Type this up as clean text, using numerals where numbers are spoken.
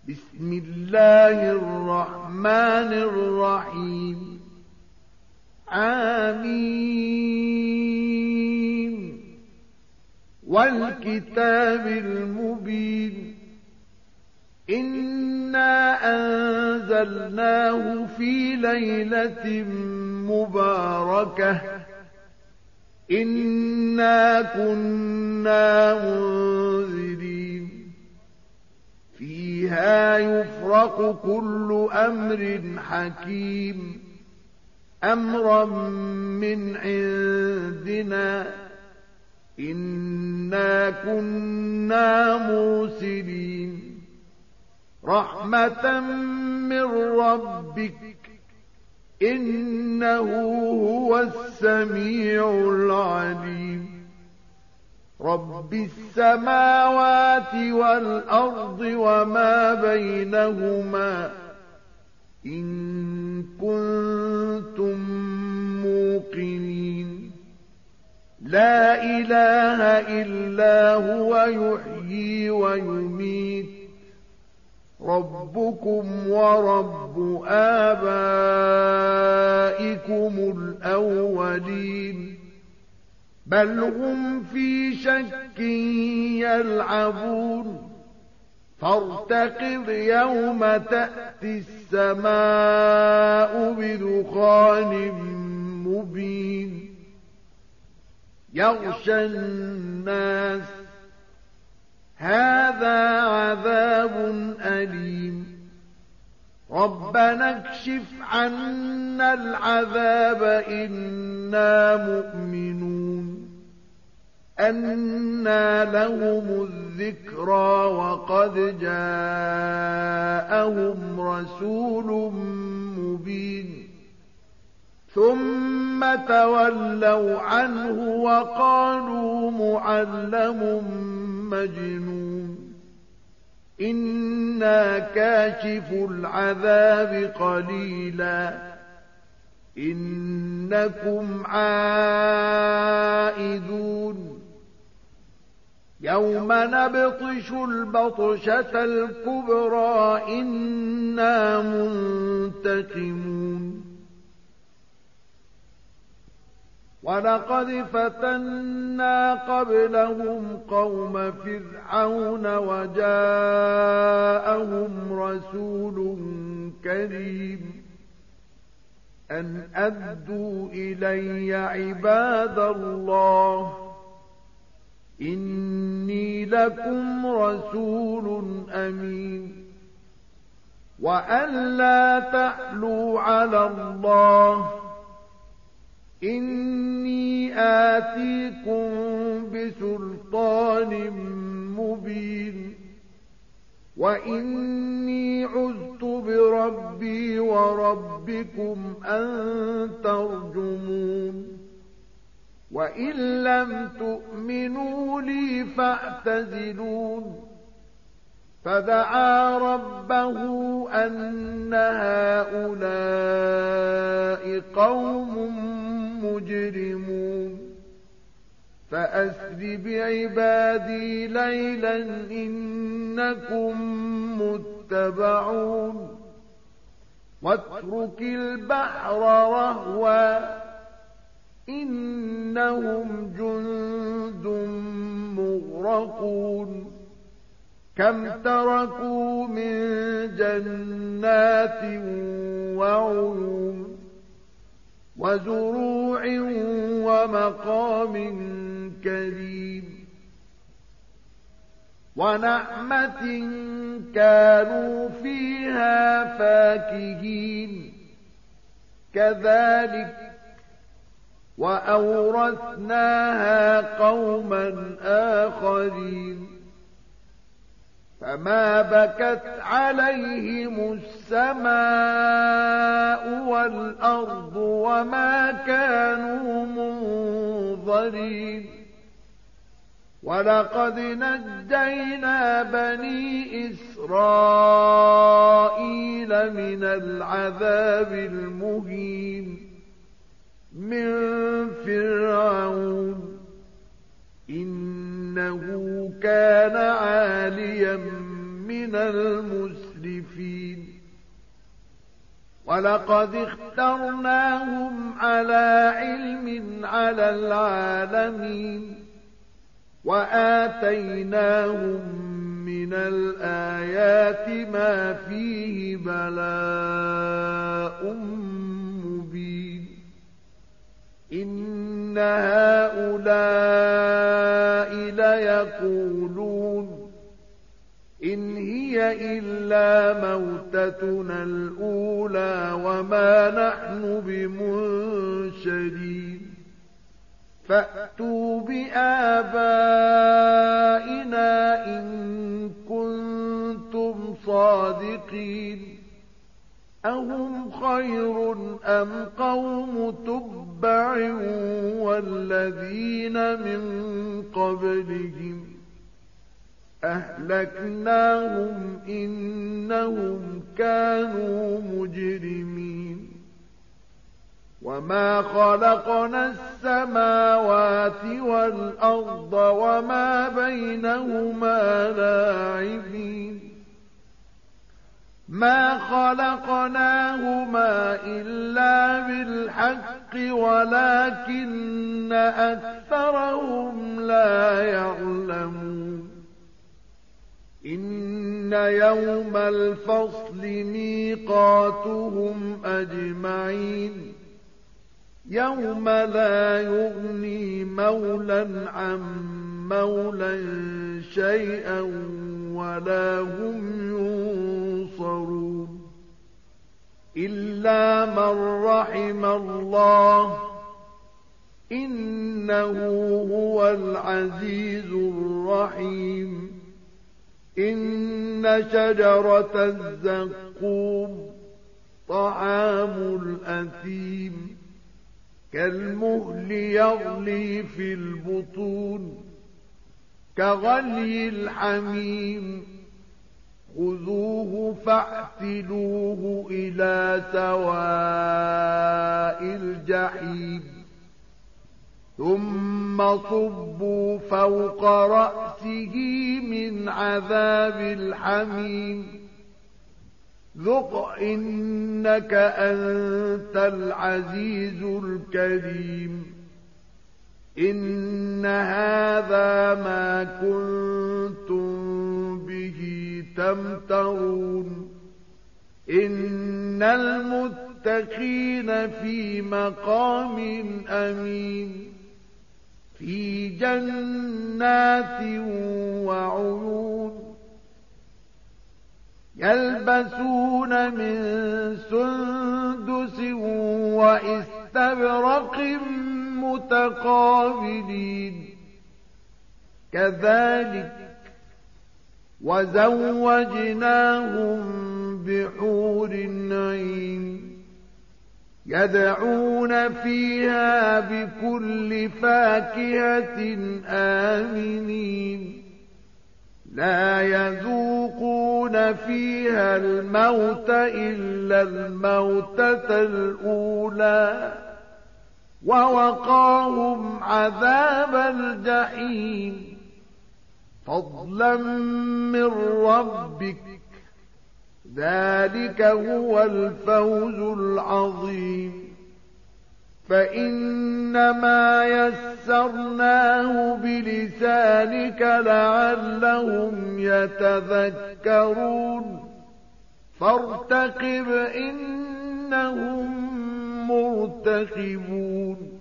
بسم الله الرحمن الرحيم آمين والكتاب المبين إنا أنزلناه في ليلة مباركة إنا كنا منذرين فيها يفرق كل أمر حكيم أمرا من عندنا إنا كنا مرسلين رحمة من ربك إنه هو السميع العليم رب السماوات والأرض وما بينهما إن كنتم موقنين لا إله إلا هو يحيي ويميت ربكم ورب آبائكم الأولين بل هم في شك يلعبون فارتقب يوم تأتي السماء بدخان مبين يغشى الناس هذا عذاب أليم ربنا اكشف عنا العذاب إنا مؤمنون أنى لهم الذكرى وقد جاءهم رسول مبين ثم تولوا عنه وقالوا معلم مجنون إنا كاشف العذاب قليلا إنكم عائدون يوم نبطش البطشة الكبرى إنا منتقمون ولقد فتنا قبلهم قوم فرعون وجاءهم رسول كريم أن أدوا إلي عباد الله إني لكم رسول أمين وأن لا تعلوا على الله إني آتيكم بسلطان مبين وإني عذت بربي وربكم أن ترجمون وإن لم تؤمنوا لي فاعتزلون فدعا ربه أن هؤلاء قوم مجرمون فأسر بعبادي ليلا إنكم متبعون واترك البحر رهوا إنهم جند مغرقون كم تركوا من جنات وعيون وزروع ومقام كريم ونعمة كانوا فيها فاكهين كذلك وأورثناها قوما آخرين فما بكت عليهم السماء والأرض وما كانوا منظرين ولقد نجينا بني إسرائيل من العذاب المهين من فرعون إنه كان عاليا من من المسرفين ولقد اخترناهم على علم على العالمين وآتيناهم من الآيات ما فيه بلاء مبين إن هؤلاء ليقولون إن هي إلا موتتنا الأولى وما نحن بمنشرين فأتوا بآبائنا إن كنتم صادقين أهم خير أم قوم تبع والذين من قبلهم أهلكناهم إنهم كانوا مجرمين وما خلقنا السماوات والأرض وما بينهما لاعبين ما خلقناهما إلا بالحق ولكن أكثرهم لا يعلمون إن يوم الفصل ميقاتهم أجمعين يوم لا يغني مولا عن مولا شيئا ولا هم ينصرون إلا من رحم الله إنه هو العزيز الرحيم إن شجرة الزقوم طعام الأثيم كالمهل يغلي في البطون كغلي الحميم خذوه فاعتلوه إلى سواء الجحيم ثم صبوا فوق رأسه من عذاب الحميم ذق إنك أنت العزيز الكريم إن هذا ما كنتم به تمترون إن المتقين في مقام أمين في جنات وعيون يلبسون من سندس وإستبرق متقابلين كذلك وزوجناهم بحور عين يدعون فيها بكل فاكهة آمنين لا يذوقون فيها الموت إلا الموتة الأولى ووقاهم عذاب الجحيم فضلا من ربك ذلك هو الفوز العظيم فإنما يسرناه بلسانك لعلهم يتذكرون فارتقب إنهم مرتقبون